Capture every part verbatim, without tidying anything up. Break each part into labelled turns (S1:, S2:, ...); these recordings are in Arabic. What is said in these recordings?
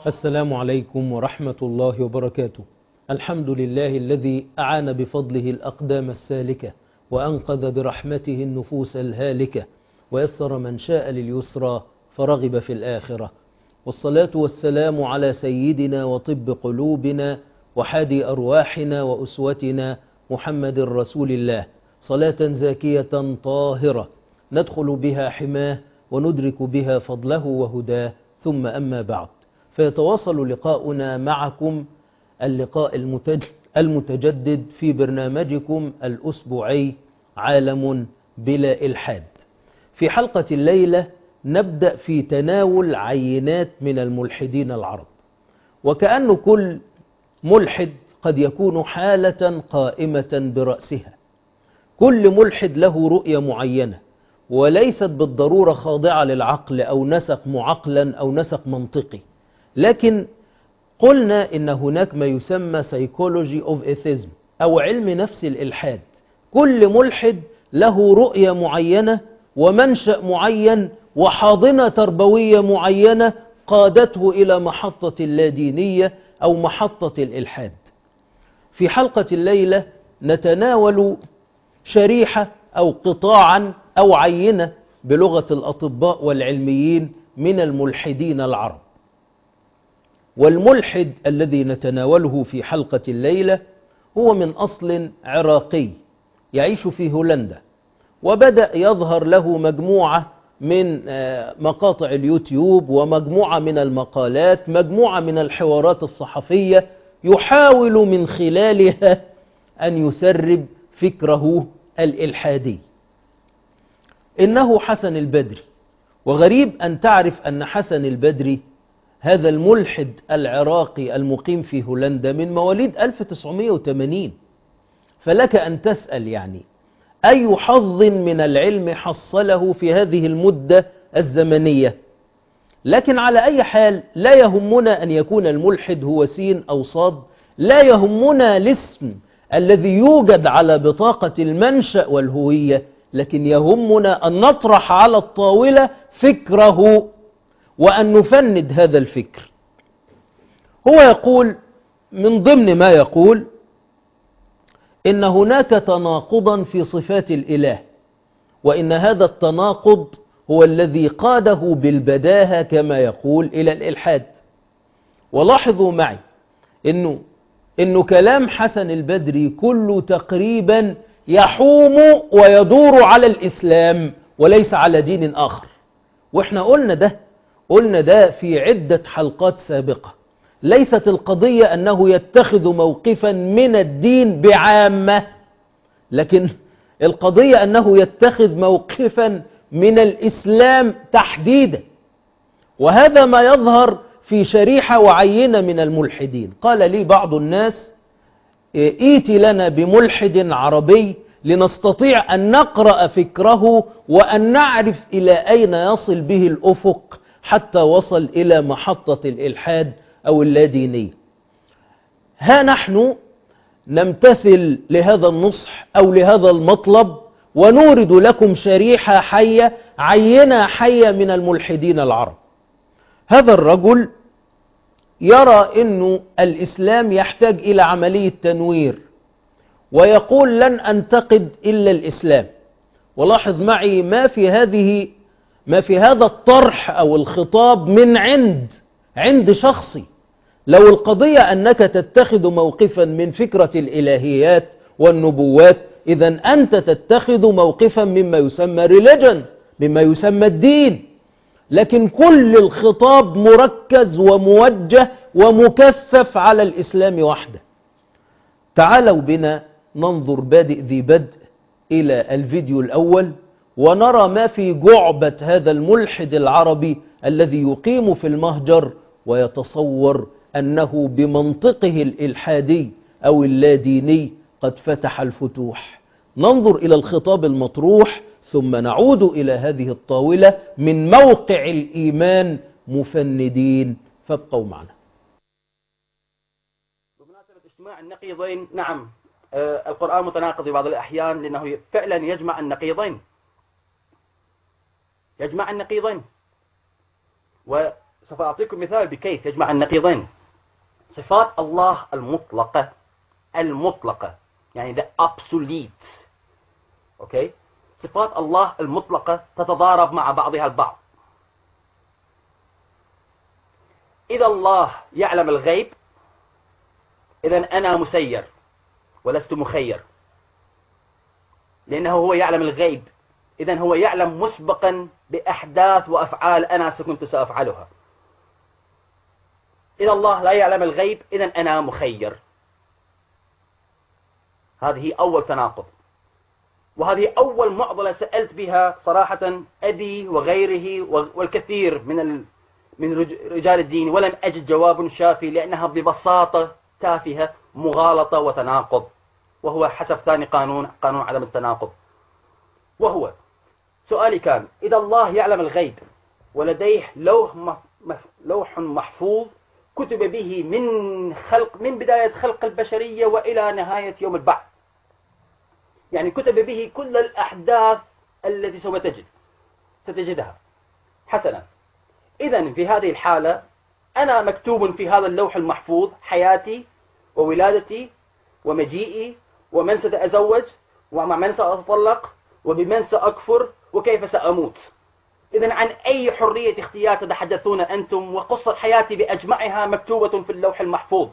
S1: السلام عليكم ورحمة الله وبركاته. الحمد لله الذي أعان بفضله الأقدام السالكة وأنقذ برحمته النفوس الهالكة ويسر من شاء لليسرى فرغب في الآخرة، والصلاة والسلام على سيدنا وطب قلوبنا وحادي أرواحنا وأسوتنا محمد رسول الله، صلاة زاكية طاهرة ندخل بها حماه وندرك بها فضله وهداه، ثم أما بعد، فيتواصل لقاؤنا معكم اللقاء المتجدد في برنامجكم الأسبوعي عالم بلا إلحاد. في حلقة الليلة نبدأ في تناول عينات من الملحدين العرب، وكأن كل ملحد قد يكون حالة قائمة برأسها. كل ملحد له رؤية معينة وليست بالضرورة خاضعة للعقل أو نسق معقلا أو نسق منطقي، لكن قلنا إن هناك ما يسمى psychology of atheism أو علم نفس الإلحاد. كل ملحد له رؤية معينة ومنشأ معين وحاضنة تربوية معينة قادته إلى محطة اللادينية أو محطة الإلحاد. في حلقة الليلة نتناول شريحة أو قطاعا أو عينة بلغة الأطباء والعلميين من الملحدين العرب. والملحد الذي نتناوله في حلقة الليلة هو من أصل عراقي يعيش في هولندا، وبدأ يظهر له مجموعة من مقاطع اليوتيوب ومجموعة من المقالات، مجموعة من الحوارات الصحفية، يحاول من خلالها أن يسرب فكره الإلحادي. إنه حسن البدري، وغريب أن تعرف أن حسن البدري هذا الملحد العراقي المقيم في هولندا من مواليد ألف وتسعمائة وثمانين، فلك أن تسأل يعني أي حظ من العلم حصله في هذه المدة الزمنية. لكن على أي حال لا يهمنا أن يكون الملحد هو سين أو صاد، لا يهمنا الاسم الذي يوجد على بطاقة المنشأ والهوية، لكن يهمنا أن نطرح على الطاولة فكره وأن نفند هذا الفكر. هو يقول من ضمن ما يقول إن هناك تناقضا في صفات الإله، وإن هذا التناقض هو الذي قاده بالبداهة كما يقول إلى الإلحاد. ولاحظوا معي إنه, إنه كلام حسن البدري كله تقريبا يحوم ويدور على الإسلام وليس على دين آخر. وإحنا قلنا ده قلنا ده في عدة حلقات سابقة. ليست القضية أنه يتخذ موقفا من الدين بعامة، لكن القضية أنه يتخذ موقفا من الإسلام تحديدا، وهذا ما يظهر في شريحة وعينة من الملحدين. قال لي بعض الناس ائتي لنا بملحد عربي لنستطيع أن نقرأ فكره وأن نعرف إلى أين يصل به الأفق حتى وصل إلى محطة الإلحاد أو اللادينية. ها نحن نمتثل لهذا النصح أو لهذا المطلب ونورد لكم شريحة حية، عينة حية من الملحدين العرب. هذا الرجل يرى أن الإسلام يحتاج إلى عملية تنوير، ويقول لن أنتقد إلا الإسلام. ولاحظ معي ما في هذه ما في هذا الطرح أو الخطاب من عند عند شخصي. لو القضية أنك تتخذ موقفا من فكرة الإلهيات والنبوات، إذن أنت تتخذ موقفا مما يسمى religion، مما يسمى الدين. لكن كل الخطاب مركز وموجه ومكثف على الإسلام وحده. تعالوا بنا ننظر بادئ ذي بدء إلى الفيديو الأول ونرى ما في جعبة هذا الملحد العربي الذي يقيم في المهجر ويتصور أنه بمنطقه الإلحادي أو اللاديني قد فتح الفتوح. ننظر إلى الخطاب المطروح ثم نعود إلى هذه الطاولة من موقع الإيمان مفندين، فابقوا معنا.
S2: بمناسبة اجتماع النقيضين، نعم آه القرآن متناقض في بعض الأحيان لأنه فعلا يجمع النقيضين يجمع النقيضين سوف أعطيكم مثال بكيف يجمع النقيضين. صفات الله المطلقة المطلقة يعني the absolute. أوكي؟ صفات الله المطلقة تتضارب مع بعضها البعض. إذا الله يعلم الغيب إذا أنا مسير ولست مخير، لأنه هو يعلم الغيب، إذا هو يعلم مسبقا بأحداث وأفعال أنا كنت سأفعلها. إذا الله لا يعلم الغيب إذا أنا مخير. هذه أول تناقض، وهذه أول معضلة سألت بها صراحة أبي وغيره والكثير من ال... من رجال الدين، ولم أجد جواب شافي، لأنها ببساطة تافهة مغالطة وتناقض، وهو حسب ثاني قانون، قانون عدم التناقض. وهو سؤالي كان: إذا الله يعلم الغيب ولديه لوح لوح محفوظ كتب به من خلق من بداية خلق البشرية وإلى نهاية يوم البعث، يعني كتب به كل الأحداث التي سوف تجد ستجدها حسنا. إذن في هذه الحالة أنا مكتوب في هذا اللوح المحفوظ حياتي وولادتي ومجيئي ومن سأتزوج ومع من سأتطلق وبمن سأكفر وكيف سأموت. إذن عن أي حرية اختيار تتحدثون أنتم؟ وقصة حياتي بأجمعها مكتوبة في اللوح المحفوظ.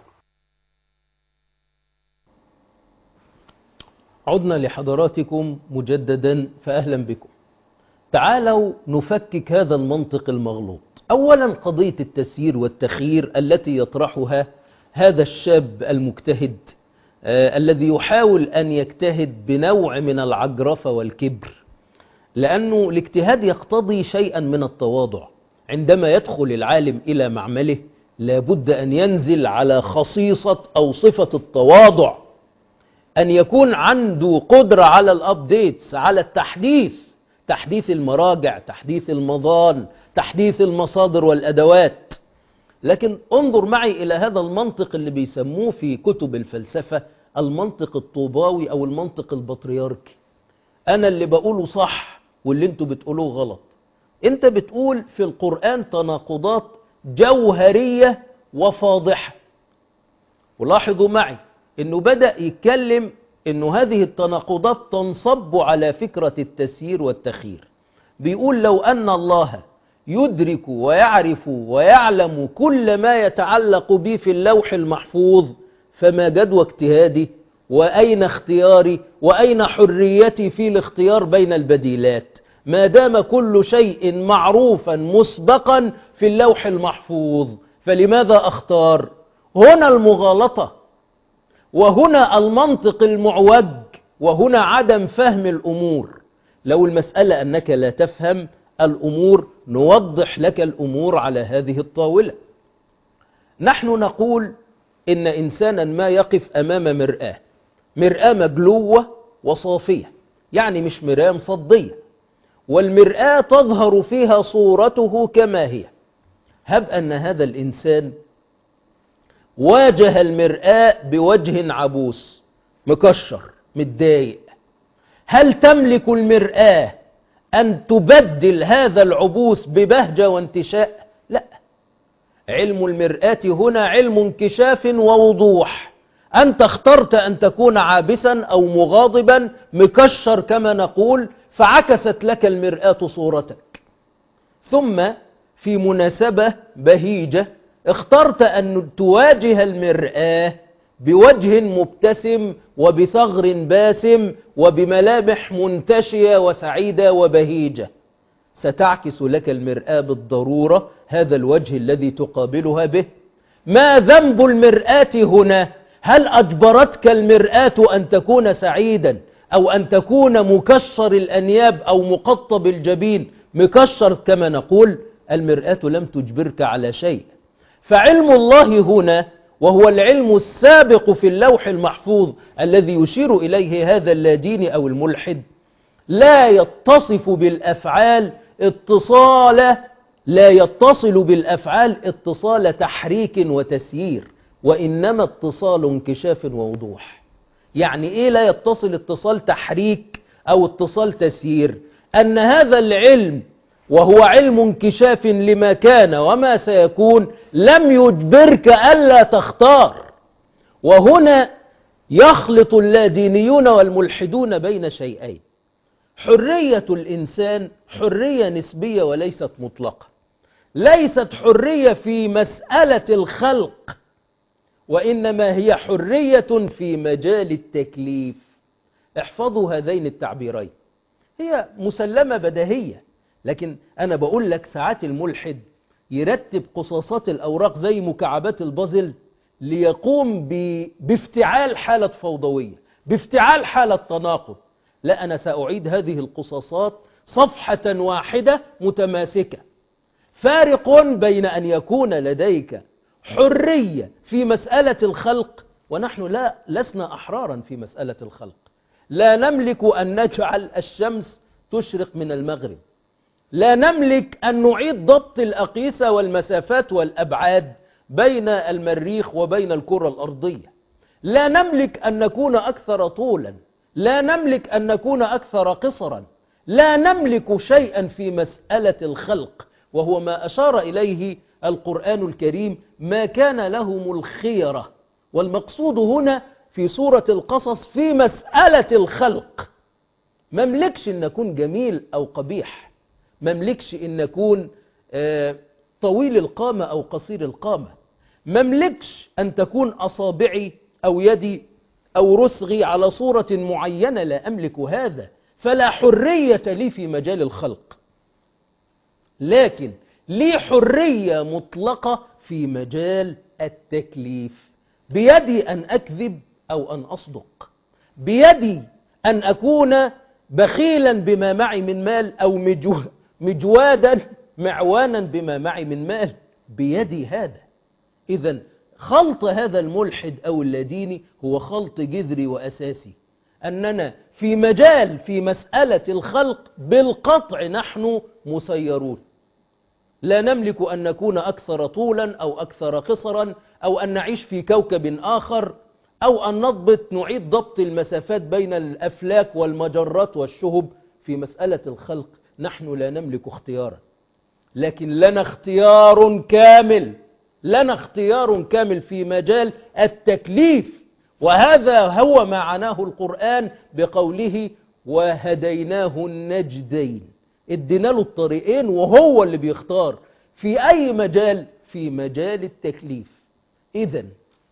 S1: عدنا لحضراتكم مجددا، فأهلا بكم. تعالوا نفكك هذا المنطق المغلوط. أولا قضية التسيير والتخيير التي يطرحها هذا الشاب المجتهد آه الذي يحاول أن يجتهد بنوع من العجرفة والكبر، لأنه الاجتهاد يقتضي شيئا من التواضع. عندما يدخل العالم إلى معمله لابد أن ينزل على خصيصة أو صفة التواضع، أن يكون عنده قدرة على الأبديتس، على التحديث، تحديث المراجع، تحديث المظان، تحديث المصادر والأدوات. لكن انظر معي إلى هذا المنطق اللي بيسموه في كتب الفلسفة المنطق الطوباوي أو المنطق البطريركي. أنا اللي بقوله صح واللي انتوا بتقولوه غلط. انت بتقول في القرآن تناقضات جوهرية وفاضحة، ولاحظوا معي انه بدأ يتكلم انه هذه التناقضات تنصب على فكرة التسيير والتخيير. بيقول لو أن الله يدرك ويعرف ويعلم كل ما يتعلق به في اللوح المحفوظ فما جدوى اجتهادي وأين اختياري وأين حريتي في الاختيار بين البديلات ما دام كل شيء معروفا مسبقا في اللوح المحفوظ، فلماذا أختار؟ هنا المغالطة، وهنا المنطق المعوج، وهنا عدم فهم الأمور. لو المسألة أنك لا تفهم الأمور نوضح لك الأمور على هذه الطاولة. نحن نقول إن إنسانا ما يقف أمام مرآة، مرآة مجلوة وصافية، يعني مش مرآة مصدية، والمرآة تظهر فيها صورته كما هي. هب أن هذا الإنسان واجه المرآة بوجه عبوس مكشر متضايق، هل تملك المرآة أن تبدل هذا العبوس ببهجة وانتشاء؟ لا. علم المرآة هنا علم انكشاف ووضوح. أنت اخترت أن تكون عابسا أو مغاضبا مكشر كما نقول، فعكست لك المرآة صورتك. ثم في مناسبة بهيجة اخترت أن تواجه المرآة بوجه مبتسم وبثغر باسم وبملامح منتشية وسعيدة وبهيجة، ستعكس لك المرآة بالضرورة هذا الوجه الذي تقابلها به. ما ذنب المرآة هنا؟ هل أجبرتك المرآة أن تكون سعيدا أو أن تكون مكشر الأنياب أو مقطب الجبين مكشر كما نقول؟ المرآة لم تجبرك على شيء. فعلم الله هنا وهو العلم السابق في اللوح المحفوظ الذي يشير إليه هذا اللاديني أو الملحد لا يتصف بالأفعال اتصال لا يتصل بالأفعال اتصال تحريك وتسيير، وإنما اتصال انكشاف ووضوح. يعني إيه لا يتصل اتصال تحريك أو اتصال تسيير؟ أن هذا العلم وهو علم انكشاف لما كان وما سيكون، لم يجبرك ألا تختار. وهنا يخلط اللادينيون والملحدون بين شيئين: حرية الإنسان حرية نسبية وليست مطلقة، ليست حرية في مسألة الخلق، وإنما هي حرية في مجال التكليف. احفظوا هذين التعبيرين، هي مسلمة بديهية، لكن أنا بقول لك ساعات الملحد يرتب قصاصات الأوراق زي مكعبات البازل ليقوم ب... بافتعال حالة فوضوية، بافتعال حالة تناقض. لا، أنا سأعيد هذه القصاصات صفحة واحدة متماسكة. فارق بين أن يكون لديك حرية في مسألة الخلق، ونحن لا لسنا أحرارا في مسألة الخلق. لا نملك أن نجعل الشمس تشرق من المغرب، لا نملك أن نعيد ضبط الأقيسة والمسافات والأبعاد بين المريخ وبين الكرة الأرضية، لا نملك أن نكون أكثر طولا، لا نملك أن نكون أكثر قصرا، لا نملك شيئا في مسألة الخلق، وهو ما أشار إليه القرآن الكريم: ما كان لهم الخيرة. والمقصود هنا في سورة القصص في مسألة الخلق. مملكش أن نكون جميل أو قبيح، مملكش أن نكون آه طويل القامة أو قصير القامة، مملكش أن تكون أصابعي أو يدي أو رسغي على صورة معينة، لا أملك هذا، فلا حرية لي في مجال الخلق. لكن لي حرية مطلقة في مجال التكليف. بيدي أن أكذب أو أن أصدق، بيدي أن أكون بخيلا بما معي من مال أو مجو مجوادا معوانا بما معي من مال، بيدي هذا. إذن خلط هذا الملحد أو اللاديني هو خلط جذري وأساسي، أننا في مجال في مسألة الخلق بالقطع نحن مسيرون، لا نملك أن نكون أكثر طولا أو أكثر قصرا أو أن نعيش في كوكب آخر أو أن نضبط نعيد ضبط المسافات بين الأفلاك والمجرات والشهب. في مسألة الخلق نحن لا نملك اختيارا، لكن لنا اختيار كامل، لنا اختيار كامل في مجال التكليف. وهذا هو ما عناه القرآن بقوله: وهديناه النجدين. ادينا له الطريقين وهو اللي بيختار في أي مجال، في مجال التكليف. إذن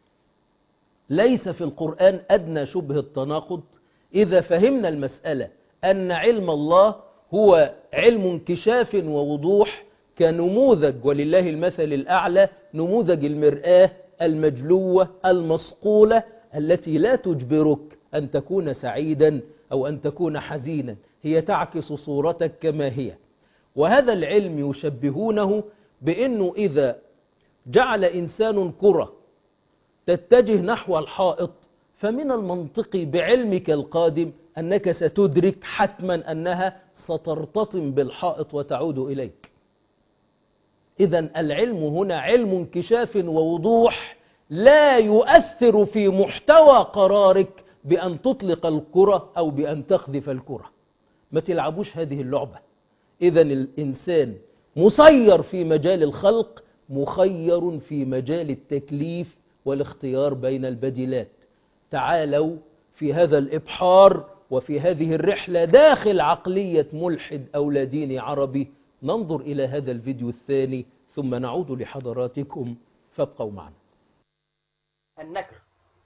S1: ليس في القرآن أدنى شبه التناقض إذا فهمنا المسألة أن علم الله هو علم انكشاف ووضوح كنموذج، ولله المثل الأعلى، نموذج المرآة المجلوة المصقولة التي لا تجبرك أن تكون سعيدا أو أن تكون حزينا، هي تعكس صورتك كما هي. وهذا العلم يشبهونه بأنه إذا جعل إنسان كرة تتجه نحو الحائط، فمن المنطقي بعلمك القادم أنك ستدرك حتما أنها سترتطم بالحائط وتعود إليك. إذن العلم هنا علم انكشاف ووضوح لا يؤثر في محتوى قرارك بأن تطلق الكرة أو بأن تقذف الكرة. ما تلعبوش هذه اللعبة. إذن الإنسان مسير في مجال الخلق، مخير في مجال التكليف والاختيار بين البديلات. تعالوا في هذا الإبحار وفي هذه الرحلة داخل عقلية ملحد أو لاديني عربي ننظر إلى هذا الفيديو الثاني ثم نعود لحضراتكم، فابقوا معنا.
S2: النكر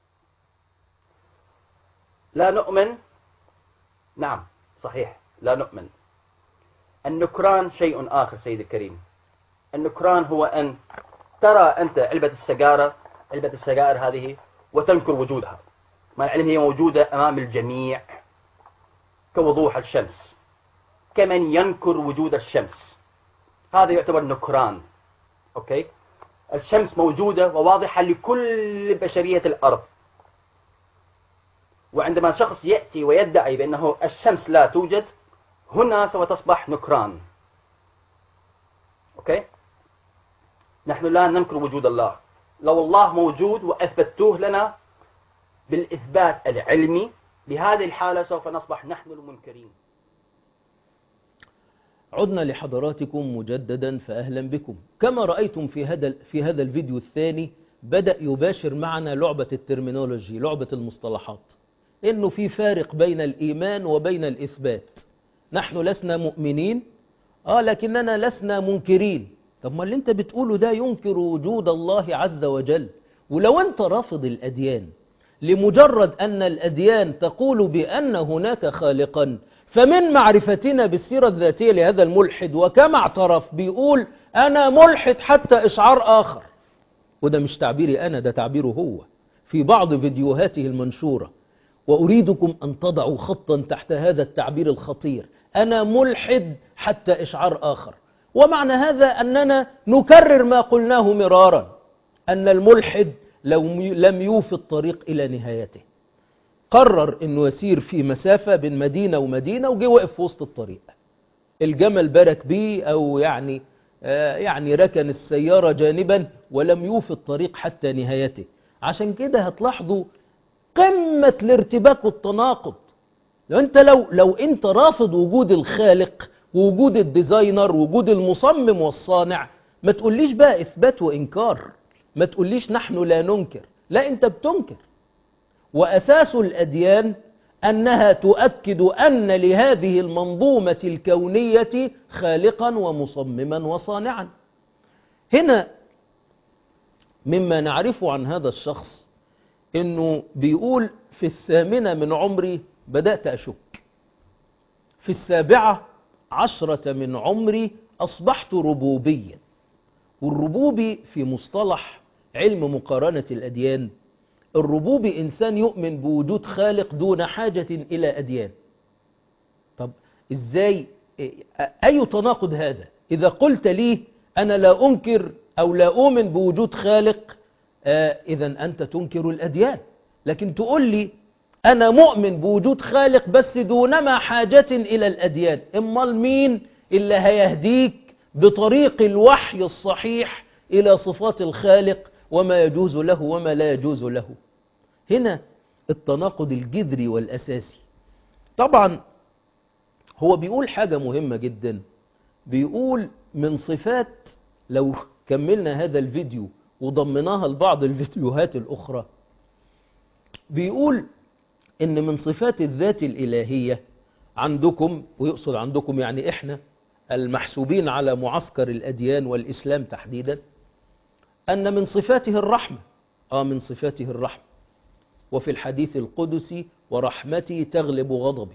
S2: لا نؤمن، نعم صحيح لا نؤمن. النكران شيء آخر سيد الكريم. النكران هو أن ترى أنت علبة السجارة علبة السجائر هذه وتنكر وجودها، مع العلم هي موجودة أمام الجميع كوضوح الشمس، كمن ينكر وجود الشمس. هذا يعتبر نكران. أوكي؟ الشمس موجودة وواضحة لكل بشرية الأرض، وعندما شخص يأتي ويدعي بأنه الشمس لا توجد، هنا سوف تصبح نكران. أوكي؟ نحن لا ننكر وجود الله. لو الله موجود وأثبتوه لنا بالإثبات العلمي، بهذه الحالة سوف نصبح نحن المنكرين.
S1: عدنا لحضراتكم مجددا فأهلا بكم. كما رأيتم في هذا في هذا الفيديو الثاني بدأ يباشر معنا لعبة الترمينولوجي، لعبة المصطلحات، إنه في فارق بين الإيمان وبين الإثبات. نحن لسنا مؤمنين آه لكننا لسنا منكرين. طب ما اللي انت بتقوله ده ينكر وجود الله عز وجل. ولو انت رافض الأديان لمجرد أن الأديان تقول بأن هناك خالقا، فمن معرفتنا بالسيرة الذاتية لهذا الملحد وكما اعترف بيقول أنا ملحد حتى إشعار آخر، وده مش تعبيري أنا، ده تعبيره هو في بعض فيديوهاته المنشورة. وأريدكم أن تضعوا خطا تحت هذا التعبير الخطير، أنا ملحد حتى إشعار آخر. ومعنى هذا أننا نكرر ما قلناه مرارا، أن الملحد لو لم يوفي الطريق إلى نهايته. قرر أنه يسير في مسافة بين مدينة ومدينة وجي وقف في وسط الطريق، الجمل برك بيه أو يعني آه يعني ركن السيارة جانبا ولم يوفي الطريق حتى نهايته. عشان كده هتلاحظوا قمة الارتباك والتناقض. لو انت لو لو انت رافض وجود الخالق ووجود الديزاينر ووجود المصمم والصانع، ما تقوليش بقى إثبات وإنكار، ما تقوليش نحن لا ننكر، لا انت بتنكر. وأساس الأديان أنها تؤكد أن لهذه المنظومة الكونية خالقا ومصمما وصانعا. هنا مما نعرفه عن هذا الشخص إنه بيقول في الثامنة من عمري بدأت أشك، في السابعة عشرة من عمري أصبحت ربوبيا. والربوبي في مصطلح علم مقارنة الأديان، الربوبي إنسان يؤمن بوجود خالق دون حاجة إلى أديان. طب إزاي؟ أي تناقض هذا؟ إذا قلت لي أنا لا أنكر أو لا أؤمن بوجود خالق، آه إذن أنت تنكر الأديان. لكن تقول لي أنا مؤمن بوجود خالق بس دونما حاجة إلى الأديان، إمال مين اللي هيهديك بطريق الوحي الصحيح إلى صفات الخالق وما يجوز له وما لا يجوز له؟ هنا التناقض الجذري والأساسي. طبعا هو بيقول حاجة مهمة جدا، بيقول من صفات، لو كملنا هذا الفيديو وضمناها لبعض الفيديوهات الأخرى، بيقول إن من صفات الذات الإلهية عندكم، ويقصد عندكم يعني إحنا المحسوبين على معسكر الأديان والإسلام تحديدا، أن من صفاته الرحمة. آه من صفاته الرحمة. وفي الحديث القدسي ورحمتي تغلب غضبي.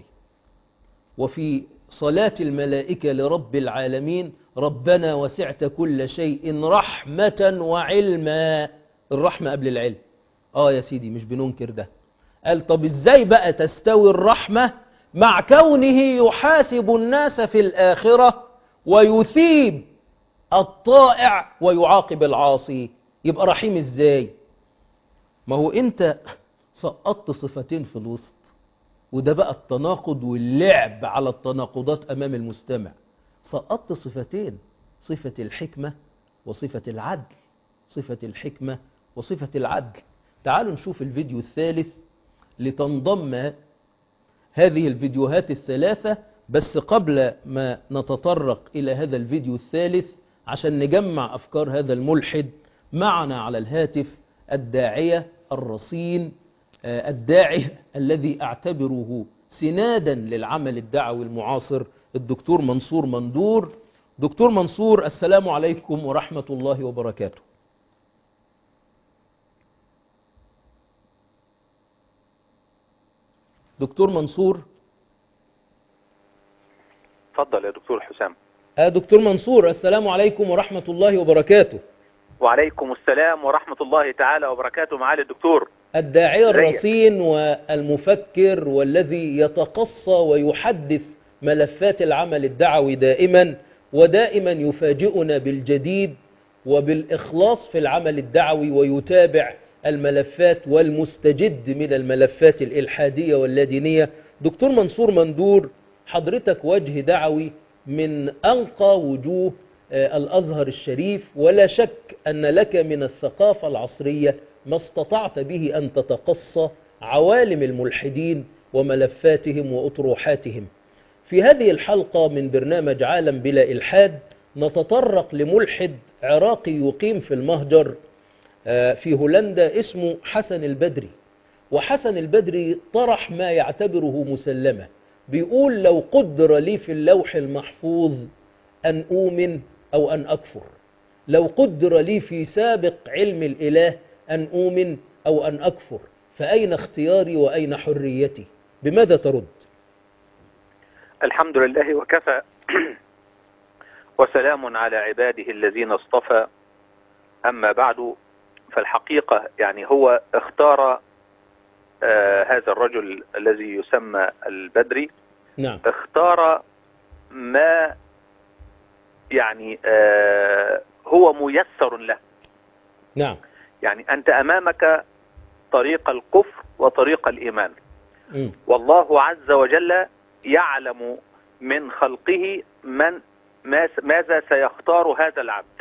S1: وفي صلاة الملائكة لرب العالمين ربنا وسعت كل شيء رحمة وعلما. الرحمة قبل العلم. آه يا سيدي مش بننكر ده. قال طب إزاي بقى تستوي الرحمة مع كونه يحاسب الناس في الآخرة ويثيب الطائع ويعاقب العاصي؟ يبقى رحيم إزاي؟ ما هو أنت سقطت صفتين في الوسط، وده بقى التناقض واللعب على التناقضات أمام المستمع. سقطت صفتين، صفة الحكمة وصفة العدل. صفة الحكمة وصفة العدل. تعالوا نشوف الفيديو الثالث لتنضم هذه الفيديوهات الثلاثة. بس قبل ما نتطرق إلى هذا الفيديو الثالث عشان نجمع أفكار هذا الملحد، معنا على الهاتف الداعية الرصين، الداعي الذي أعتبره سنادا للعمل الدعوي المعاصر، الدكتور منصور مندور. دكتور منصور، السلام عليكم ورحمة الله وبركاته. دكتور منصور.
S3: تفضل يا دكتور حسام.
S1: آه دكتور منصور، السلام عليكم ورحمة الله وبركاته.
S3: وعليكم السلام ورحمة الله تعالى وبركاته. معالي الدكتور
S1: الداعية الرصين والمفكر والذي يتقصى ويحدث ملفات العمل الدعوي دائما، ودائما يفاجئنا بالجديد وبالإخلاص في العمل الدعوي، ويتابع الملفات والمستجد من الملفات الإلحادية واللادينية. دكتور منصور مندور، حضرتك وجه دعوي من أنقى وجوه الأزهر الشريف، ولا شك أن لك من الثقافة العصرية ما استطعت به أن تتقصى عوالم الملحدين وملفاتهم وأطروحاتهم. في هذه الحلقة من برنامج عالم بلا إلحاد نتطرق لملحد عراقي يقيم في المهجر في هولندا اسمه حسن البدري. وحسن البدري طرح ما يعتبره مسلمة، بيقول لو قدر لي في اللوح المحفوظ أن أؤمن أو أن أكفر، لو قدر لي في سابق علم الإله أن أؤمن أو أن أكفر، فأين اختياري وأين حريتي؟ بماذا ترد؟
S3: الحمد لله وكفى وسلام على عباده الذين اصطفى. أما بعد، فالحقيقة يعني هو اختار آه هذا الرجل الذي يسمى البدري.
S1: نعم.
S3: اختار ما يعني آه هو ميسر له.
S1: نعم.
S3: يعني أنت أمامك طريق الكفر وطريق الإيمان.
S1: م.
S3: والله عز وجل يعلم من خلقه من ماذا سيختار هذا العبد.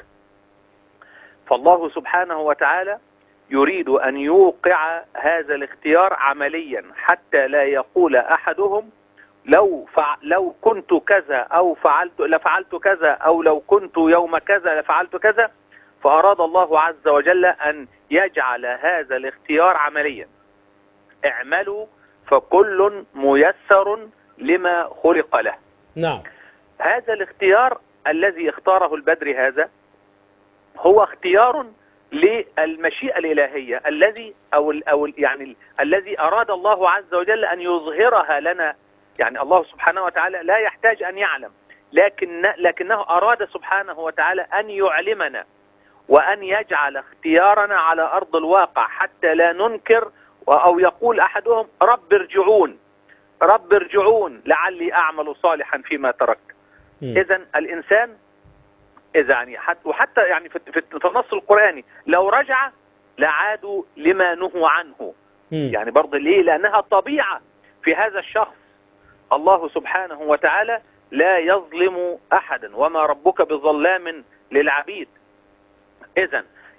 S3: فالله سبحانه وتعالى يريد أن يوقع هذا الاختيار عمليا، حتى لا يقول أحدهم لو فع لو كنت كذا أو فعلت لفعلت كذا، أو لو كنت يوم كذا لفعلت كذا. فأراد الله عز وجل أن يجعل هذا الاختيار عمليا. اعملوا فكل ميسر لما خلق له.
S1: نعم.
S3: هذا الاختيار الذي اختاره البدري هذا هو اختيار للمشيئة الإلهية الذي أو أو يعني الذي أراد الله عز وجل أن يظهرها لنا. يعني الله سبحانه وتعالى لا يحتاج أن يعلم، لكن لكنه أراد سبحانه وتعالى أن يعلمنا وأن يجعل اختيارنا على أرض الواقع، حتى لا ننكر أو يقول أحدهم رب ارجعون رب ارجعون لعلي أعمل صالحا فيما تركت. إذن الإنسان إذا يعني حتى وحتى يعني في في النص القرآني لو رجع لعادوا لما نهوا عنه.
S1: مم.
S3: يعني برضه ليه؟ لأنها طبيعة في هذا الشخص. الله سبحانه وتعالى لا يظلم أحدا وما ربك بظلام للعبيد. إذن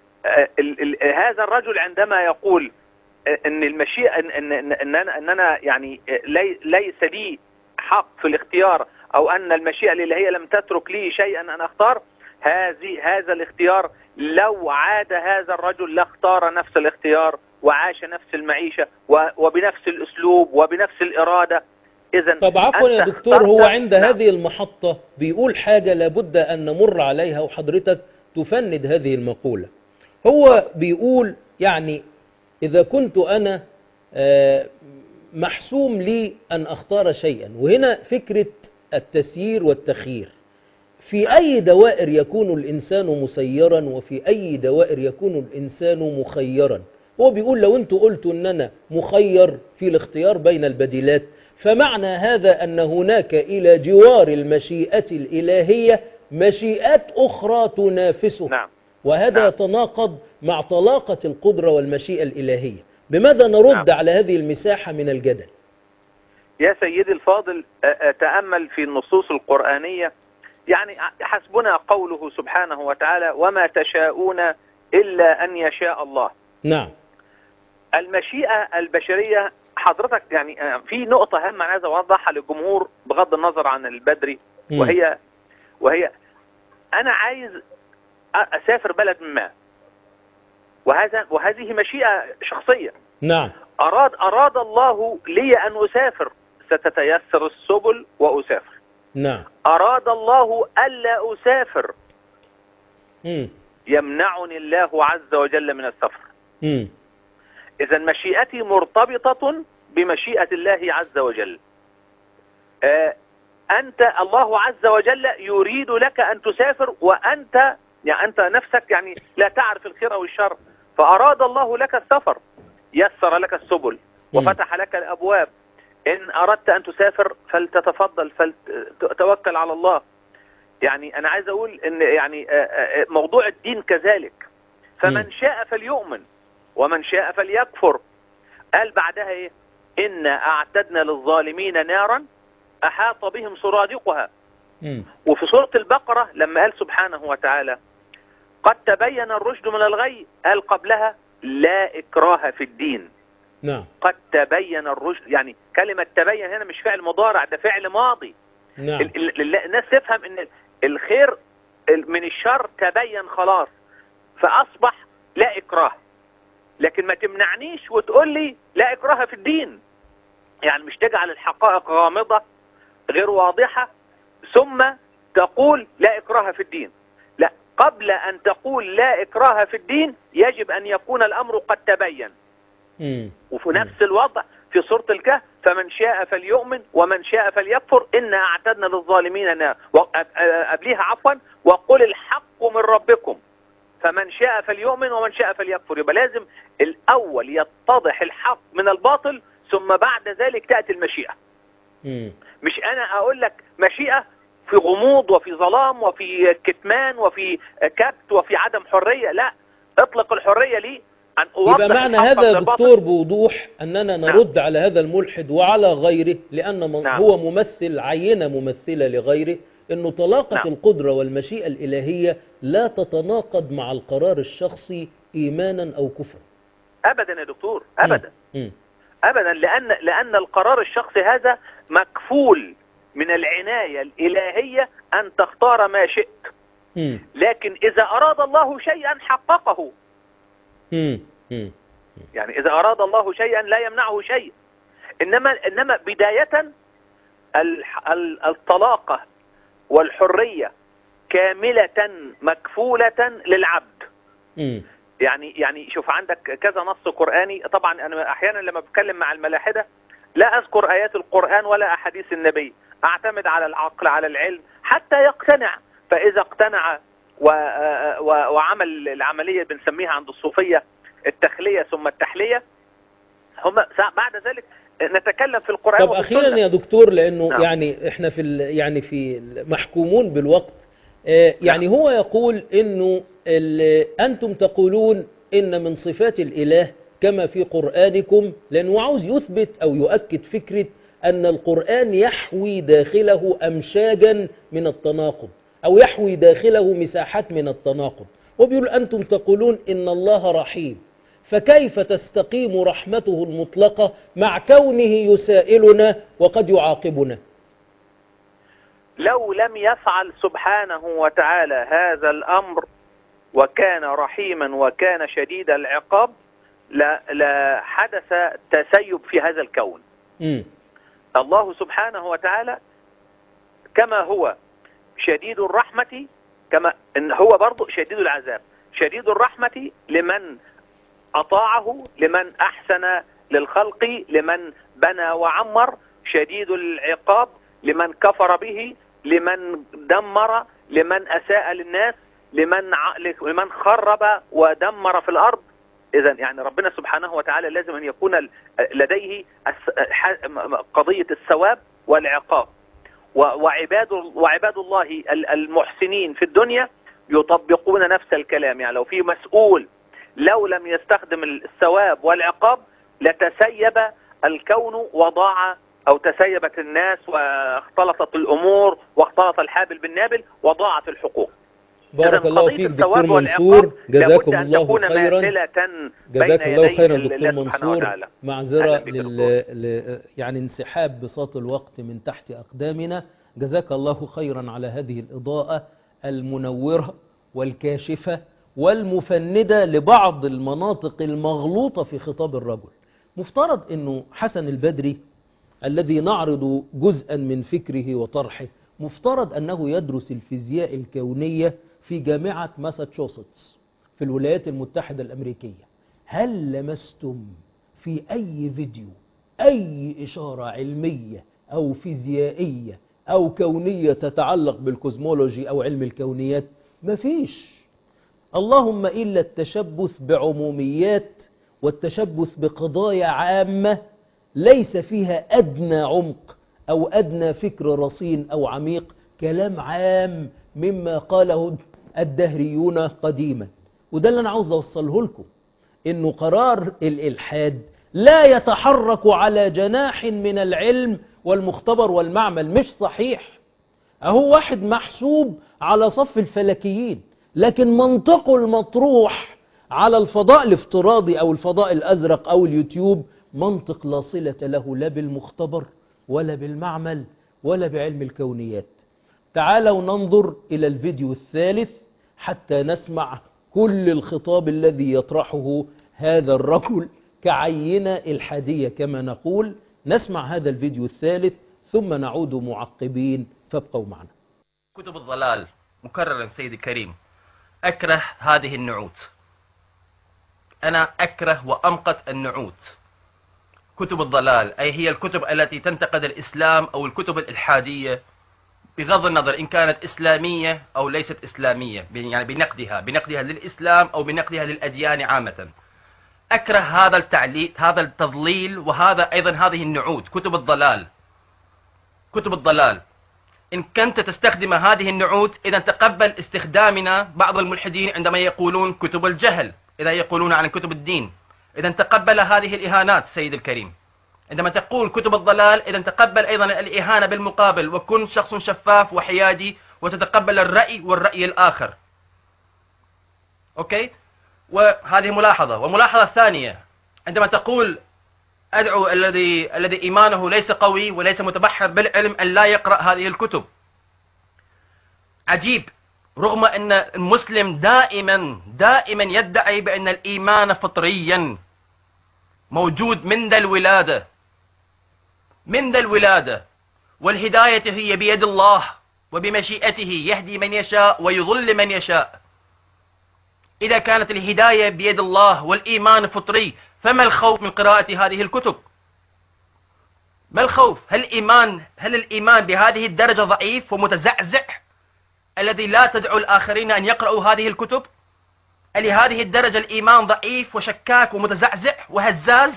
S3: هذا الرجل عندما يقول ان المشيئة ان ان ان انا, إن أنا يعني لي ليس لي حق في الاختيار، او ان المشيئة الالهية لم تترك لي شيئا ان اختار، هذه هذا الاختيار لو عاد هذا الرجل لاختار نفس الاختيار وعاش نفس المعيشة وبنفس الاسلوب وبنفس الارادة. اذا
S1: طب عفوا يا دكتور، هو عند نعم. هذه المحطة بيقول حاجة لابد ان نمر عليها وحضرتك تفند هذه المقولة. هو بيقول يعني إذا كنت أنا محسوم لي أن أختار شيئا، وهنا فكرة التسيير والتخيير، في أي دوائر يكون الإنسان مسيرا وفي أي دوائر يكون الإنسان مخيرا؟ هو بيقول لو أنتوا قلتوا أن أنا مخير في الاختيار بين البديلات، فمعنى هذا أن هناك إلى جوار المشيئة الإلهية مشيئات أخرى تنافسه.
S3: نعم.
S1: وهذا نعم. يتناقض مع طلاقة القدرة والمشيئة الإلهية. بماذا نرد نعم. على هذه المساحة من الجدل؟
S3: يا سيدي الفاضل، تأمل في النصوص القرآنية. يعني حسبنا قوله سبحانه وتعالى وما تشاءون إلا أن يشاء الله.
S1: نعم.
S3: المشيئة البشرية حضرتك يعني في نقطة هامة أنا عايز أوضحها للجمهور بغض النظر عن البدري، وهي وهي أنا عايز أسافر بلد ما، وهذا وهذه مشيئة شخصية.
S1: نعم.
S3: أراد أراد الله لي أن أسافر، ستتيسر السبل وأسافر.
S1: نعم.
S3: أراد الله ألا أسافر،
S1: مم.
S3: يمنعني الله عز وجل من السفر.
S1: مم.
S3: إذا مشيئتي مرتبطة بمشيئة الله عز وجل. آه أنت الله عز وجل يريد لك أن تسافر، وأنت يعني أنت نفسك يعني لا تعرف الخير أو الشر، فأراد الله لك السفر، يسر لك السبل وفتح لك الأبواب. إن أردت أن تسافر فلتتفضل، فلتوكل على الله. يعني أنا عايز أقول إن يعني موضوع الدين كذلك، فمن شاء فليؤمن ومن شاء فليكفر. قال بعدها إيه؟ إنا أعتدنا للظالمين نارا أحاط بهم سرادقها. وفي سورة البقرة لما قال سبحانه وتعالى قد تبين الرشد من الغي، قال قبلها لا إكراه في الدين.
S1: نعم.
S3: قد تبين الرشد، يعني كلمة تبين هنا مش فعل مضارع، ده فعل ماضي.
S1: نعم.
S3: ال- ال- الناس تفهم ان الخير من الشر تبين خلاص، فاصبح لا اكراه. لكن ما تمنعنيش وتقول لي لا اكراه في الدين، يعني مش تجعل الحقائق غامضة غير واضحة ثم تقول لا إكراه في الدين. لا، قبل أن تقول لا إكراه في الدين يجب أن يكون الأمر قد تبين.
S1: مم.
S3: وفي نفس الوضع في سورة الكهف فمن شاء فليؤمن ومن شاء فليكفر إنا أعتدنا للظالمين نار. قبليها عفوا وقل الحق من ربكم فمن شاء فليؤمن ومن شاء فليكفر. يبقى لازم الأول يتضح الحق من الباطل ثم بعد ذلك تأتي المشيئة.
S1: مم.
S3: مش أنا أقول لك مشيئة في غموض وفي ظلام وفي كتمان وفي كبت وفي عدم حرية، لا، اطلق الحرية لي أن أوضح.
S1: يبقى معنى
S3: الحق
S1: هذا
S3: من
S1: يا
S3: الباطل.
S1: دكتور بوضوح أننا نرد على هذا الملحد وعلى غيره، لأن من
S3: نعم.
S1: هو ممثل عينة ممثلة لغيره، أنه طلاقة
S3: نعم.
S1: القدرة والمشيئة الإلهية لا تتناقض مع القرار الشخصي إيمانا أو كفرا.
S3: أبدا يا دكتور، أبدا.
S1: مم.
S3: أبدا، لأن لأن القرار الشخصي هذا مكفول من العناية الإلهية أن تختار ما شئت.
S1: مم.
S3: لكن إذا أراد الله شيئا حققه.
S1: مم. مم.
S3: يعني إذا أراد الله شيئا لا يمنعه شيء. إنما إنما بداية الح- ال- الطلاقة والحرية كاملة مكفولة للعبد.
S1: مم.
S3: يعني يعني شوف عندك كذا نص قرآني. طبعا أنا أحيانا لما بتكلم مع الملاحدة لا أذكر آيات القرآن ولا أحاديث النبي، أعتمد على العقل على العلم حتى يقتنع. فإذا اقتنع و... و... وعمل العملية بنسميها عند الصوفية التخلية ثم التحلية، هم بعد ذلك نتكلم في القرآن.
S1: طب أخيرا يا دكتور، لأنه
S3: نعم.
S1: يعني إحنا في ال- يعني في محكومون بالوقت، آه، يعني
S3: نعم.
S1: هو يقول إنه ال- أنتم تقولون إن من صفات الإله كما في قرآنكم، لأنه عاوز يثبت أو يؤكد فكرة أن القرآن يحوي داخله أمشاجا من التناقض أو يحوي داخله مساحات من التناقض. وبيقول أنتم تقولون إن الله رحيم، فكيف تستقيم رحمته المطلقة مع كونه يسائلنا وقد يعاقبنا؟
S3: لو لم يفعل سبحانه وتعالى هذا الأمر وكان رحيما وكان شديد العقاب لا, لا حدث تسيب في هذا الكون.
S1: مم.
S3: الله سبحانه وتعالى كما هو شديد الرحمة كما إن هو برضو شديد العذاب. شديد الرحمة لمن أطاعه، لمن أحسن للخلق، لمن بنى وعمر. شديد العقاب لمن كفر به، لمن دمر، لمن أساء للناس، لمن ع... لمن خرب ودمر في الأرض. إذا يعني ربنا سبحانه وتعالى لازم أن يكون لديه قضية الثواب والعقاب. وعباد وعباد الله المحسنين في الدنيا يطبقون نفس الكلام. يعني لو في مسؤول لو لم يستخدم الثواب والعقاب لتسيب الكون وضاع، أو تسيبت الناس واختلطت الأمور واختلط الحابل بالنابل وضاعت الحقوق.
S1: بارك الله فيك دكتور منصور، جزاكم الله خيرا. جزاك الله خيرا دكتور منصور. معذرة لل... ل... يعني انسحاب بساط الوقت من تحت أقدامنا. جزاك الله خيرا على هذه الإضاءة المنورة والكاشفة والمفندة لبعض المناطق المغلوطة في خطاب الرجل. مفترض أنه حسن البدري الذي نعرض جزءا من فكره وطرحه مفترض أنه يدرس الفيزياء الكونية في جامعة ماساتشوستس في الولايات المتحدة الأمريكية. هل لمستم في أي فيديو أي إشارة علمية أو فيزيائية أو كونية تتعلق بالكوزمولوجي أو علم الكونيات؟ مفيش، اللهم إلا التشبث بعموميات والتشبث بقضايا عامة ليس فيها أدنى عمق أو أدنى فكر رصين أو عميق، كلام عام مما قاله الدهريون قديما. وده اللي أنا عاوز أوصله لكم، إنه قرار الإلحاد لا يتحرك على جناح من العلم والمختبر والمعمل. مش صحيح، أهو واحد محسوب على صف الفلكيين، لكن منطقه المطروح على الفضاء الافتراضي أو الفضاء الأزرق أو اليوتيوب منطق لا صلة له لا بالمختبر ولا بالمعمل ولا بعلم الكونيات. تعالوا ننظر إلى الفيديو الثالث حتى نسمع كل الخطاب الذي يطرحه هذا الرجل كعينة الحادية كما نقول. نسمع هذا الفيديو الثالث ثم نعود معقبين، فابقوا معنا.
S2: كتب الضلال مكررا سيدي الكريم، أكره هذه النعوت، أنا أكره وأمقت النعوت. كتب الضلال أي هي الكتب التي تنتقد الإسلام أو الكتب الإلحادية بغض النظر إن كانت إسلامية أو ليست إسلامية، يعني بنقدها بنقدها للإسلام أو بنقدها للأديان عامة. أكره هذا التعليل، هذا التضليل، وهذا أيضا هذه النعوت كتب الضلال. كتب الضلال إن كنت تستخدم هذه النعوت إذا تقبل استخدامنا بعض الملحدين عندما يقولون كتب الجهل، إذا يقولون عن كتب الدين، إذا تقبل هذه الإهانات سيد الكريم. عندما تقول كتب الضلال إذا تقبل أيضا الإهانة بالمقابل، وكن شخص شفاف وحيادي وتتقبل الرأي والرأي الآخر. أوكي؟ وهذه ملاحظة. وملاحظة ثانية، عندما تقول أدعو الذي الذي إيمانه ليس قوي وليس متبحر بالعلم أن لا يقرأ هذه الكتب. عجيب، رغم أن المسلم دائما دائما يدعي بأن الإيمان فطريا موجود منذ الولادة، منذ الولادة، والهداية هي بيد الله وبمشيئته يهدي من يشاء ويضل من يشاء. إذا كانت الهداية بيد الله والإيمان فطري فما الخوف من قراءة هذه الكتب؟ ما الخوف؟ هل الإيمان هل الإيمان بهذه الدرجة ضعيف ومتزعزع الذي لا تدعو الآخرين أن يقرأوا هذه الكتب؟ لهذه الدرجة الإيمان ضعيف وشكاك ومتزعزع وهزاز؟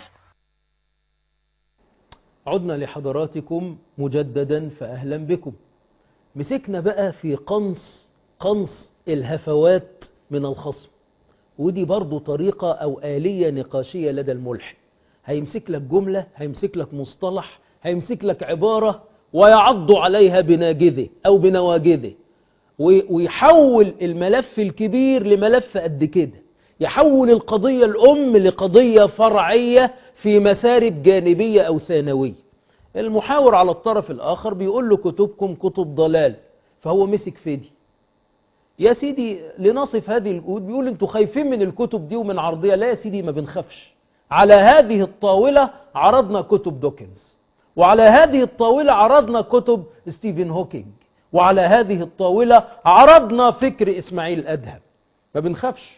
S1: عدنا لحضراتكم مجددا فأهلا بكم. مسكنا بقى في قنص قنص الهفوات من الخصم، ودي برضو طريقة أو آلية نقاشية لدى الملحد. هيمسك لك جملة، هيمسك لك مصطلح، هيمسك لك عبارة ويعض عليها بناجذه أو بنواجذه، ويحول الملف الكبير لملف قد كده، يحول القضية الأم لقضية فرعية في مسارب جانبية أو ثانوية. المحاور على الطرف الآخر بيقول له كتبكم كتب ضلال، فهو مسك في دي. يا سيدي لنصف هذه الجهود، بيقول انتوا خايفين من الكتب دي ومن عرضية. لا يا سيدي، ما بنخافش. على هذه الطاولة عرضنا كتب دوكنز، وعلى هذه الطاولة عرضنا كتب ستيفن هوكينج، وعلى هذه الطاولة عرضنا فكر إسماعيل أدهم. ما بنخافش.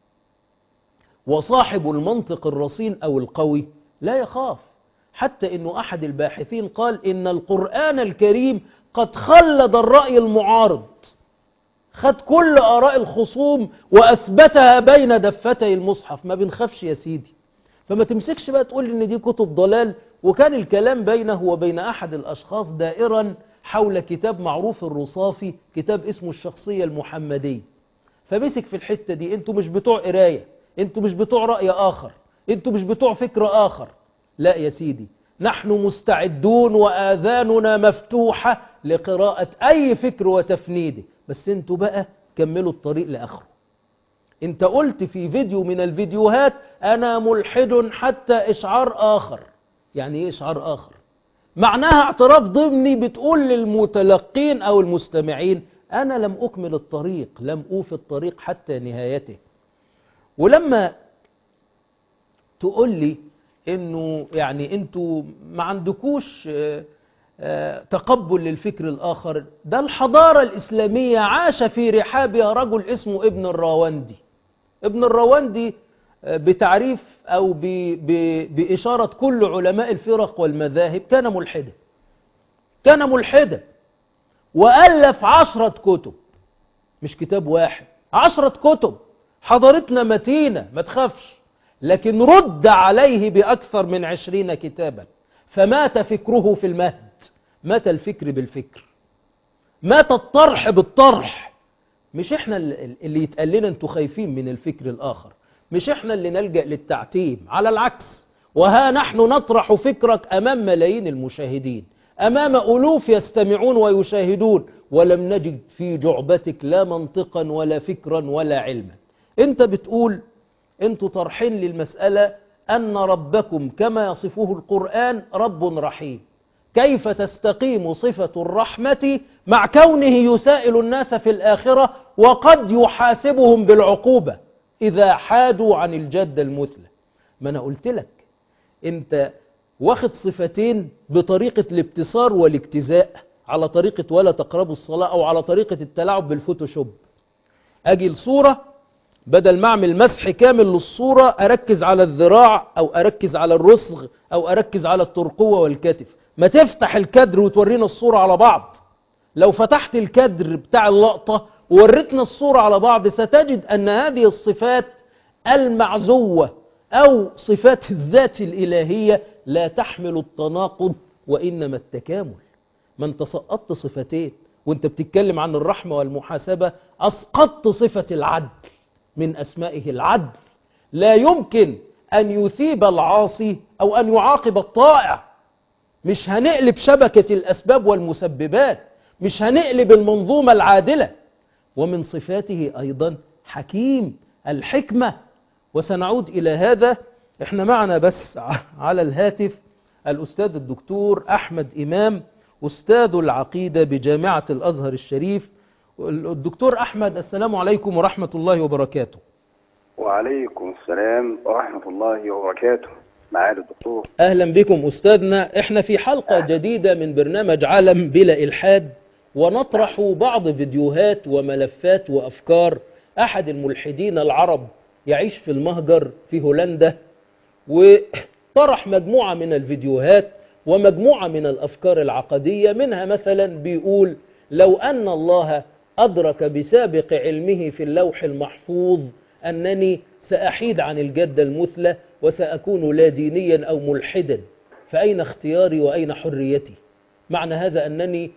S1: وصاحب المنطق الرصين أو القوي لا يخاف، حتى إنه أحد الباحثين قال إن القرآن الكريم قد خلد الرأي المعارض، خد كل آراء الخصوم وأثبتها بين دفتي المصحف. ما بنخافش يا سيدي. فما تمسكش بقى تقول إن دي كتب ضلال. وكان الكلام بينه وبين أحد الأشخاص دائرا حول كتاب معروف الرصافي، كتاب اسمه الشخصية المحمدية. فمسك في الحتة دي، انتوا مش بتوع قراية، انتوا مش بتوع رأي آخر، انتوا مش بتوع فكر آخر. لا يا سيدي، نحن مستعدون وآذاننا مفتوحة لقراءة أي فكر وتفنيده، بس انتوا بقى كملوا الطريق لآخره. انت قلت في فيديو من الفيديوهات أنا ملحد حتى إشعار آخر. يعني إيه إشعار آخر؟ معناها اعتراف ضمني، بتقول للمتلقين أو المستمعين أنا لم أكمل الطريق، لم أوفي الطريق حتى نهايته. ولما تقول لي إنه يعني أنتوا ما عندكوش تقبل للفكر الآخر، ده الحضارة الإسلامية عاش في رحابها رجل اسمه ابن الراوندي. ابن الراوندي بتعريف أو ب ب بإشارة كل علماء الفرق والمذاهب كان ملحدا، كان ملحدا وألف عشرة كتب، مش كتاب واحد، عشرة كتب. حضارتنا متينة ما تخافش، لكن رد عليه بأكثر من عشرين كتابا، فمات فكره في المهد. مات الفكر بالفكر، مات الطرح بالطرح. مش احنا اللي يتقال لنا انتوا خايفين من الفكر الآخر، مش احنا اللي نلجأ للتعتيم، على العكس. وها نحن نطرح فكرك أمام ملايين المشاهدين، أمام ألوف يستمعون ويشاهدون، ولم نجد في جعبتك لا منطقا ولا فكرا ولا علما. انت بتقول انتوا طرحين للمسألة أن ربكم كما يصفه القرآن رب رحيم. كيف تستقيم صفة الرحمة مع كونه يسائل الناس في الآخرة وقد يحاسبهم بالعقوبة إذا حادوا عن الجد المثلى؟ ما أنا قلت لك أنت واخد صفتين بطريقة الابتصار والاجتزاء، على طريقة ولا تقربوا الصلاة أو على طريقة التلاعب بالفوتوشوب. أجي الصورة بدل ما أعمل مسح كامل للصورة أركز على الذراع أو أركز على الرسغ أو أركز على الترقوة والكتف. ما تفتح الكادر وتورينا الصورة على بعض. لو فتحت الكادر بتاع اللقطة وورتنا الصورة على بعض ستجد أن هذه الصفات المعزوة أو صفات الذات الإلهية لا تحمل التناقض وإنما التكامل. ما انت سقطت صفتين وانت بتتكلم عن الرحمة والمحاسبة، أسقطت صفة العدل من أسمائه العدل. لا يمكن أن يثيب العاصي أو أن يعاقب الطائع. مش هنقلب شبكة الأسباب والمسببات، مش هنقلب المنظومة العادلة. ومن صفاته أيضا حكيم، الحكمة. وسنعود إلى هذا. احنا معنا بس على الهاتف الأستاذ الدكتور أحمد إمام، أستاذ العقيدة بجامعة الأزهر الشريف. الدكتور أحمد، السلام عليكم ورحمة الله وبركاته.
S4: وعليكم السلام ورحمة الله وبركاته. معالي الدكتور،
S1: أهلا بكم أستاذنا. احنا في حلقة جديدة من برنامج عالم بلا إلحاد، ونطرح بعض فيديوهات وملفات وأفكار أحد الملحدين العرب يعيش في المهجر في هولندا، وطرح مجموعة من الفيديوهات ومجموعة من الأفكار العقدية. منها مثلا بيقول: لو أن الله أدرك بسابق علمه في اللوح المحفوظ أنني سأحيد عن الجدة المثلى وسأكون لا دينيا أو ملحدا، فأين اختياري وأين حريتي؟ معنى هذا أنني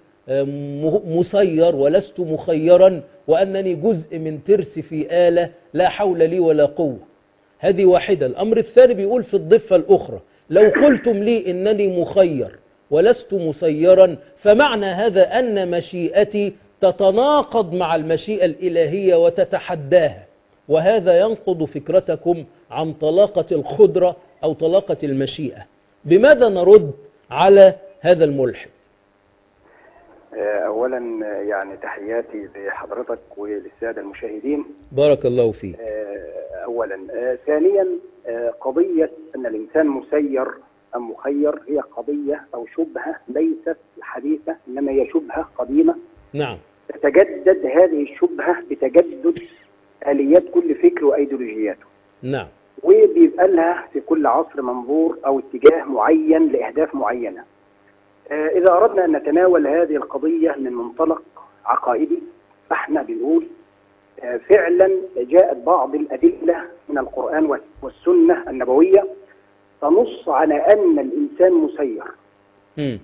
S1: مسير ولست مخيرا، وأنني جزء من ترس في آلة لا حول لي ولا قوة. هذه واحدة. الأمر الثاني بيقول في الضفة الأخرى: لو قلتم لي إنني مخير ولست مسيرا، فمعنى هذا أن مشيئتي تتناقض مع المشيئة الإلهية وتتحداها، وهذا ينقض فكرتكم عن طلاقة القدرة أو طلاقة المشيئة. بماذا نرد على هذا الملحد؟
S4: أولا يعني تحياتي لحضرتك وللسادة المشاهدين،
S1: بارك الله فيك.
S4: أولا. ثانيا، قضية أن الإنسان مسير أم مخير هي قضية أو شبهة ليست حديثة، إنما هي شبهة قديمة.
S1: نعم.
S4: تتجدد هذه الشبهة بتجدد آليات كل فكر وأيديولوجياته.
S1: نعم.
S4: وبيبقى لها في كل عصر منظور أو اتجاه معين لأهداف معينة. إذا أردنا أن نتناول هذه القضية من منطلق عقائدي، فإحنا بنقول فعلا جاءت بعض الأدلة من القرآن والسنة النبوية تنص على أن الإنسان مسير، م.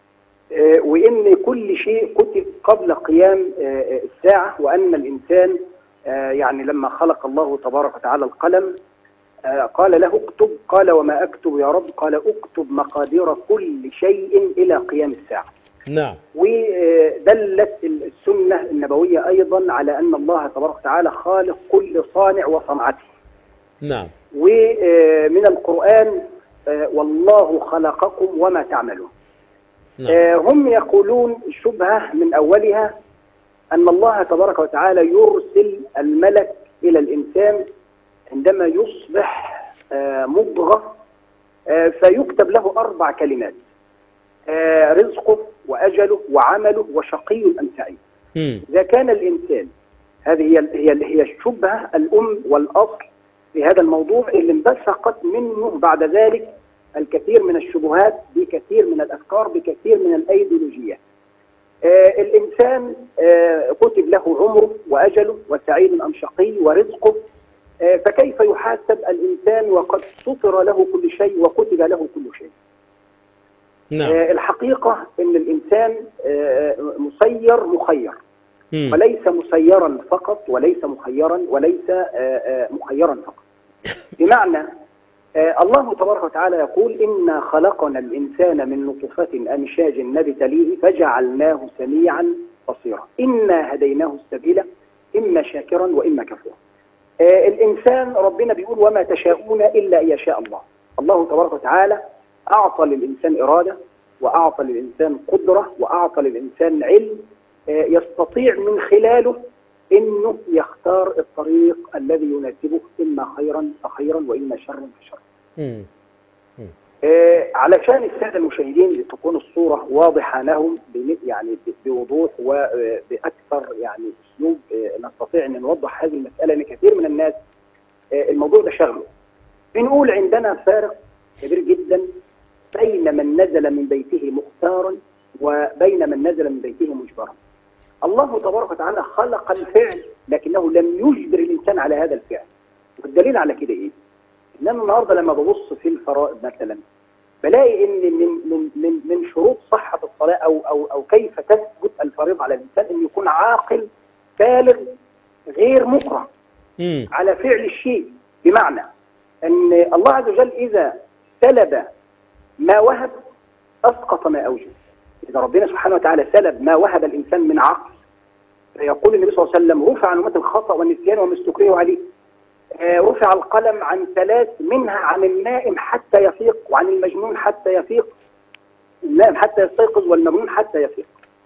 S4: وإن كل شيء كتب قبل قيام الساعة، وأن الإنسان يعني لما خلق الله تبارك وتعالى القلم قال له اكتب، قال وما أكتب يا رب؟ قال اكتب مقادير كل شيء إلى قيام الساعة.
S1: نعم.
S4: ودلت السنة النبوية أيضا على أن الله تبارك وتعالى خالق كل صانع وصنعته.
S1: نعم.
S4: ومن القرآن والله خلقكم وما تعملون. نعم. هم يقولون الشبهة من أولها أن الله تبارك وتعالى يرسل الملك إلى الإنسان عندما يصبح مضغة فيكتب له أربع كلمات: رزقه وأجله وعمله وشقي أم سعيد. إذا كان الإنسان، هذه هي هي هي الشبهة الأم والأصل في هذا الموضوع اللي انبثقت منه بعد ذلك الكثير من الشبهات بكثير من الأفكار بكثير من الأيديولوجيات. آه الإنسان آه كتب له عمره وأجله وسعيد أم شقي ورزقه، آه فكيف يحاسب الإنسان وقد سطر له كل شيء وكتب له كل شيء؟ نعم. آه الحقيقة أن الإنسان آه مسير مخير، م. وليس مسيرا فقط وليس مخيرا وليس آه آه مخيرا فقط. بمعنى آه الله تبارك وتعالى يقول: إنا خلقنا الإنسان من نطفة أمشاج نبتليه فجعلناه سميعا بصيرا إنا هديناه السبيل إما شاكرا وإما كفورا. آه الإنسان ربنا بيقول: وما تشاءون إلا أن يشاء الله. الله تبارك وتعالى أعطى للإنسان إرادة، وأعطى للإنسان قدرة وأعطى للإنسان علم يستطيع من خلاله إنه يختار الطريق الذي يناسبه، إما خيرا فخيرا وإما شرا فشرا. آه علشان السادة المشاهدين تكون الصورة واضحة لهم يعني بوضوح وبأكثر يعني أسلوب آه نستطيع أن نوضح هذه المسألة، لأن كثير من الناس آه الموضوع ده شغله. بنقول عندنا فارق كبير جدا بين من نزل من بيته مختارا وبين من نزل من بيته مجبرا. الله تبارك وتعالى خلق الفعل لكنه لم يجبر الإنسان على هذا الفعل. والدليل على كده إيه؟ إن أنا النهاردة لما ببص في الفرائض مثلا بلاقي إن من من من من شروط صحة الصلاة أو أو أو كيف تثبت الفريضة على الإنسان إنه يكون عاقل بالغ غير مكره على فعل الشيء. بمعنى أن الله عز وجل إذا سلب ما وهب أسقط ما أوجب. إذا ربنا سبحانه وتعالى سلب ما وهب الإنسان من عقل، فيقول النبي صلى الله عليه وسلم رفع عن أمة الخطأ والنسيان وما استكرهوا عليه. آه رفع القلم عن ثلاث، منها عن النائم حتى يفيق، وعن المجنون حتى يفيق، النائم حتى يستيقظ والمجنون حتى يفيق.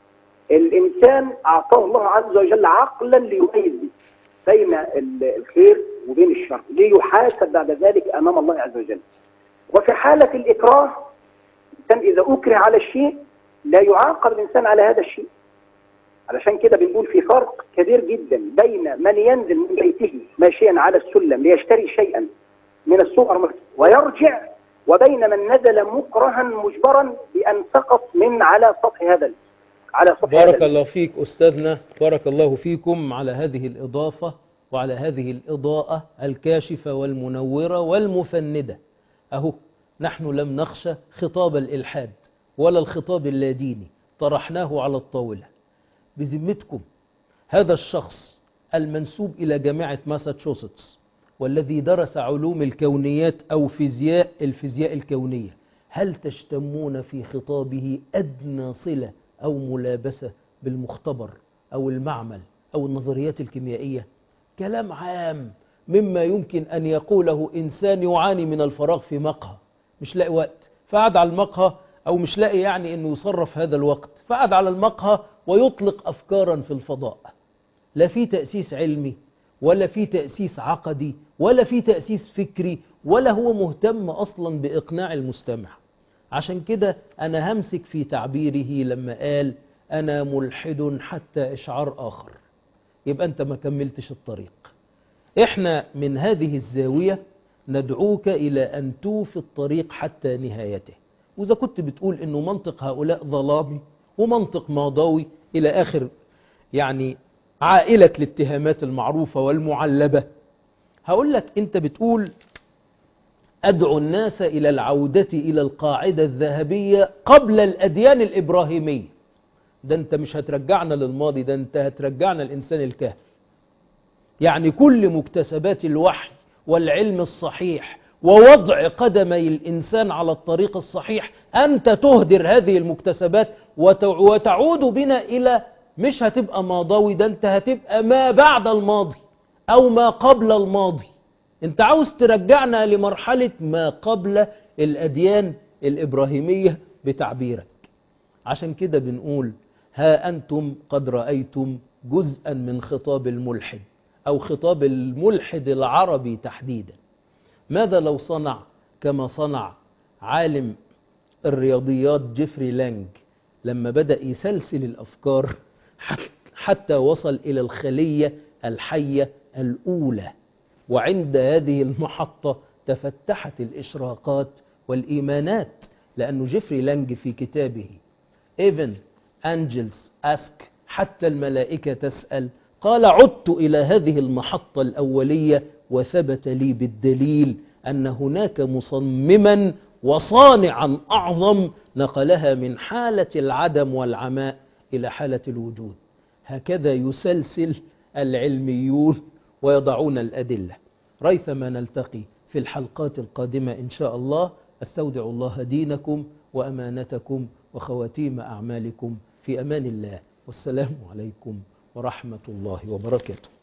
S4: الإنسان أعطاه الله عز وجل عقلا ليميز بين الخير وبين الشر، ليحاسب بعد ذلك أمام الله عز وجل. وفي حالة الإكراه الإنسان إذا أكره على الشيء لا يعاقب الإنسان على هذا الشيء. علشان كده بنقول في فرق كبير جدا بين من ينزل من بيته ماشيا على السلم ليشتري شيئا من السوبر ماركت ويرجع، وبين من نزل مكرها مجبرا بأن سقط من على سطح هذا على سطح
S1: بارك
S4: هذا
S1: الله فيك أستاذنا، بارك الله فيكم على هذه الإضافة وعلى هذه الإضاءة الكاشفة والمنورة والمفندة. أهو نحن لم نخشى خطاب الإلحاد ولا الخطاب اللاديني، طرحناه على الطاولة. بذمتكم هذا الشخص المنسوب إلى جامعة ماساتشوستس والذي درس علوم الكونيات أو فيزياء الفيزياء الكونية، هل تشتمون في خطابه أدنى صلة أو ملابسة بالمختبر أو المعمل أو النظريات الكيميائية؟ كلام عام مما يمكن أن يقوله إنسان يعاني من الفراغ في مقهى، مش لاقي وقت فقعد على المقهى، أو مش لاقي يعني أنه يصرف هذا الوقت فقعد على المقهى ويطلق أفكارا في الفضاء. لا في تأسيس علمي ولا في تأسيس عقدي ولا في تأسيس فكري، ولا هو مهتم أصلا بإقناع المستمع. عشان كده أنا همسك في تعبيره لما قال أنا ملحد حتى إشعار آخر، يبقى أنت ما كملتش الطريق. إحنا من هذه الزاوية ندعوك إلى أن توفي الطريق حتى نهايته. وإذا كنت بتقول إنه منطق هؤلاء ظلامي ومنطق ماضوي إلى آخر يعني عائلة الاتهامات المعروفة والمعلبة، هقول لك أنت بتقول أدعو الناس إلى العودة إلى القاعدة الذهبية قبل الأديان الإبراهيمية. ده أنت مش هترجعنا للماضي، ده أنت هترجعنا الإنسان الكهف. يعني كل مكتسبات الوحي والعلم الصحيح ووضع قدمي الإنسان على الطريق الصحيح أنت تهدر هذه المكتسبات وتعود بنا إلى مش هتبقى ماضوي، ده أنت هتبقى ما بعد الماضي أو ما قبل الماضي. أنت عاوز ترجعنا لمرحلة ما قبل الأديان الإبراهيمية بتعبيرك. عشان كده بنقول ها أنتم قد رأيتم جزءا من خطاب الملحد أو خطاب الملحد العربي تحديدا. ماذا لو صنع كما صنع عالم الرياضيات جيفري لانج لما بدأ يسلسل الأفكار حتى وصل إلى الخلية الحية الأولى، وعند هذه المحطة تفتحت الإشراقات والإيمانات. لأنه جيفري لانج في كتابه Even Angels Ask حتى الملائكة تسأل قال عدت إلى هذه المحطة الأولية وثبت لي بالدليل أن هناك مصمما وصانعا أعظم نقلها من حالة العدم والعماء إلى حالة الوجود. هكذا يسلسل العلميون ويضعون الأدلة. ريثما نلتقي في الحلقات القادمة إن شاء الله. أستودع الله دينكم وأمانتكم وخواتيم أعمالكم في أمان الله، والسلام عليكم ورحمة الله وبركاته.